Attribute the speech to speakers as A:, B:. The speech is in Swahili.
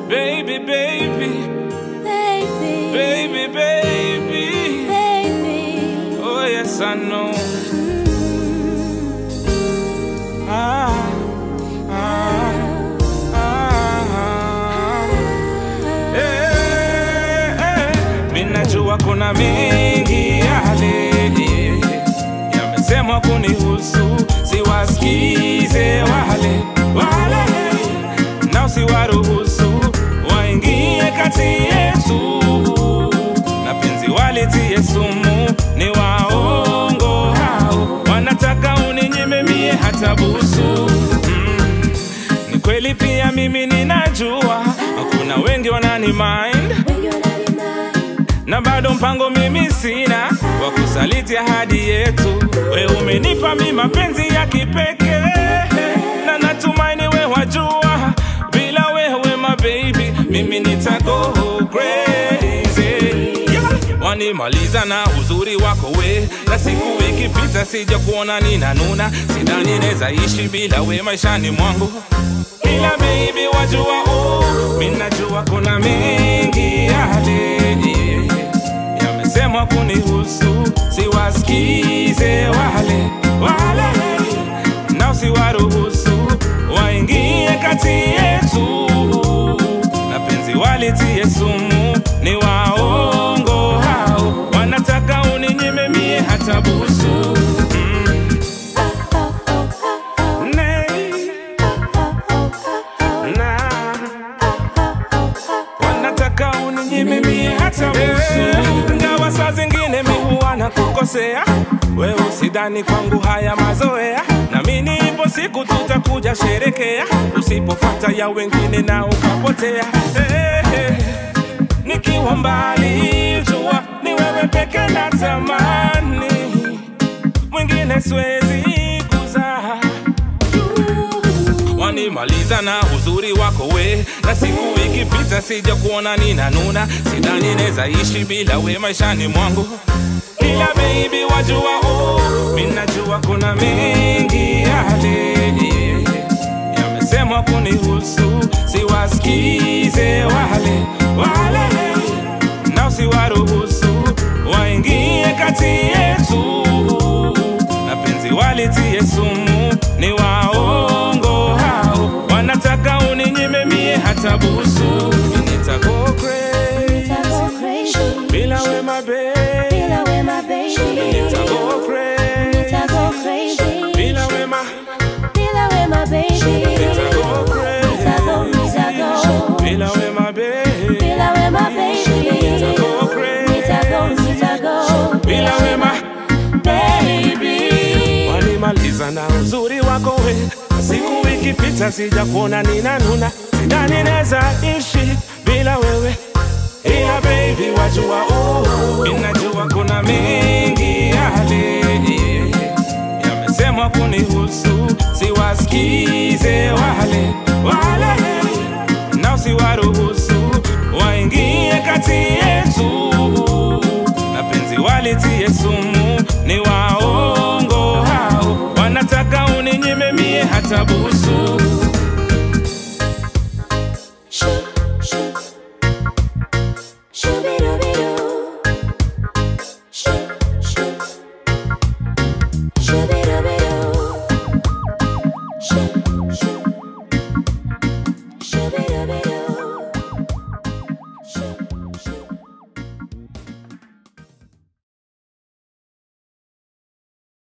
A: baby, baby,
B: baby,
A: baby, baby,
B: baby.
A: oh yes I know. Minajua kuna mengi yale yamesemwa kunihusu, siwasikize wale na usiwaruhusu waingie kati yetu, na penzi walitie sumu, ni waongo hao, wanataka uninyime mie hata busu. Ni kweli pia mimi ninajua kuna wengi wanani mind, na bado mpango mimi sina wa kusaliti ahadi yetu. We umenipa mimi mapenzi ya kipekee, na natumaini we wajua, bila wewe my baby mimi nitago crazy. Wanimaliza na uzuri wako we, na siku ikipita sija kuona ninanuna, sidhani neza ishi bila we maishani mwangu. Ila baby wajua, mimi najua kuna mengi yale yamesemwa kunihusu, siwasikize wale na usiwaruhusu waingie kati yetu, na penzi walitie sumu, ni waongo hao, wanataka uninyime mie hata busu. Wanataka uninyime mie hata busu. Ngawa saa zingine mi huwa nakukosea, wewe usidhani kwangu haya mazoea, na mimi ipo siku tutakuja sherekea, usipofuata ya wengine na ukapotea. Nikiwa mbali jua ni wewe peke na tamani, mwingine siwezi kuzaa. Wanimaliza na uzuri wako we, na siku ikipita sija kuona ninanuna, sidhani neza ishi bila we maishani mwangu. Ila baby wajua, mimi najua kuna mengi yale yamesemwa kunihusu, siwasikize wale na usiwaruhusu waingie kati yetu, na penzi walitie sumu, ni waongo hao, wanataka uninyime mie hata busu. Nitago crazy bila we my baby, nitago crazy bila we my baby, nitago crazy bila we my baby, nitago crazy bila we my baby. Wanimaliza na uzuri wako we, siku ikipita sija kuona ninanuna, sidhani neza ishi bila wewe. Ila baby wajua, ninajua kuna mengi yale yamesemwa kunihusu, siwasikize wale na usiwaruhusu waingie kati yetu, na penzi walitie sumu, ni waongo hao, wanataka uninyime mie hata busu.